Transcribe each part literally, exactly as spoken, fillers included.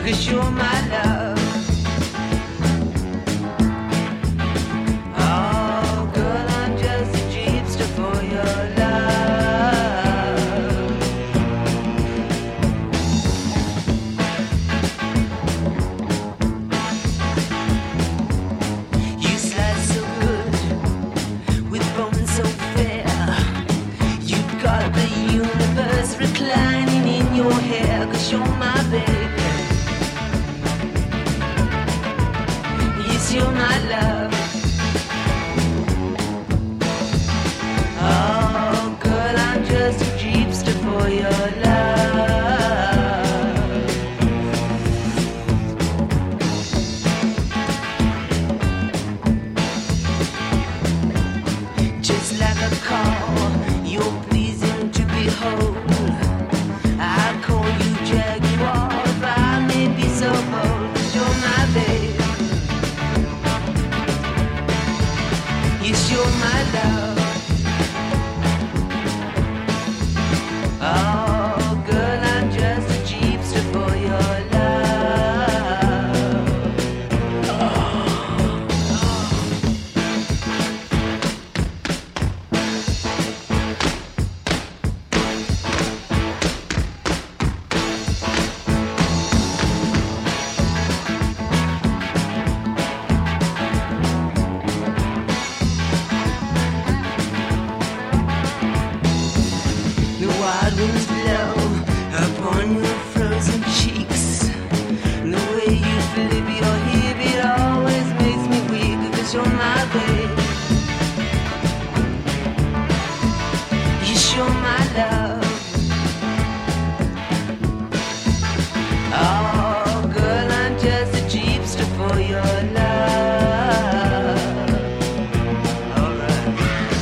'cause you're my love. Oh, girl, I'm just a jeepster for your love. You slide so good, with bones so fair. You've got the universe reclining in your hair, 'cause you're my baby. Yes, you're my love. Oh, girl, I'm just a jeepster for your love. Just like a call, you're pleasing to behold. I call you Jaguar, if I may be so bold, 'cause you're my babe. Yes, you're my love. Oh, girl, I'm just a jeepster for your love. The wild winds blow upon your frozen cheeks. And the way you flip your hip, it always makes me weak, 'cause you're my babe. Yes, you're my love. Oh, girl, I'm just a jeepster for your love. Alright.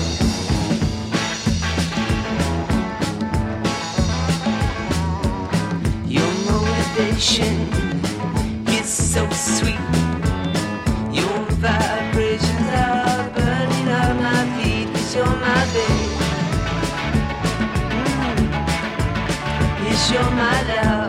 Your motivation is so sweet. Your vibrations are burning up my feet, 'cause you're my babe. Mm. Yes, you're my love.